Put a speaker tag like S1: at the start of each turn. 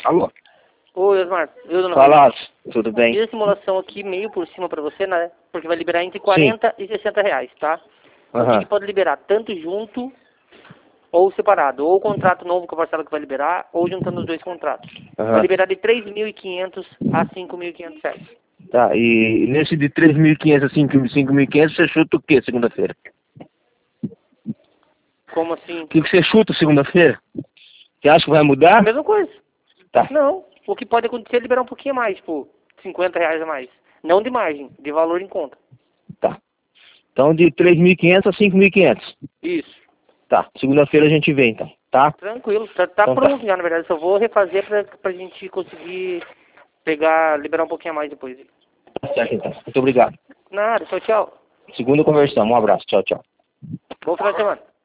S1: Alô?
S2: Oi, Osmar.
S1: Fala, tudo bem?
S2: Fiz a simulação aqui meio por cima pra você, né? Porque vai liberar entre 40 e 60 reais, tá? A gente pode liberar tanto junto ou separado. Ou o contrato novo com a parcela que vai liberar, ou juntando os dois contratos. Vai liberar de 3.500 a 5.500 reais.
S1: Tá, e nesse de 3.500 a 5.500 você chuta o quê segunda-feira?
S2: Como assim?
S1: O que você chuta segunda-feira? Você acha que vai mudar?
S2: A mesma coisa.
S1: Tá.
S2: Não. O que pode acontecer é liberar um pouquinho mais, tipo, 50 reais a mais. Não de margem, de valor em conta.
S1: Tá. Então de 3.500 a 5.500.
S2: Isso.
S1: Tá, segunda-feira a gente vem então, tá?
S2: Tranquilo, tá
S1: Então
S2: pronto já, na verdade. Só vou refazer pra gente conseguir liberar um pouquinho a mais depois.
S1: Tá certo então. Muito obrigado.
S2: Nada, tchau, tchau.
S1: Segunda conversamos. Um abraço. Tchau, tchau.
S2: Bom final de semana.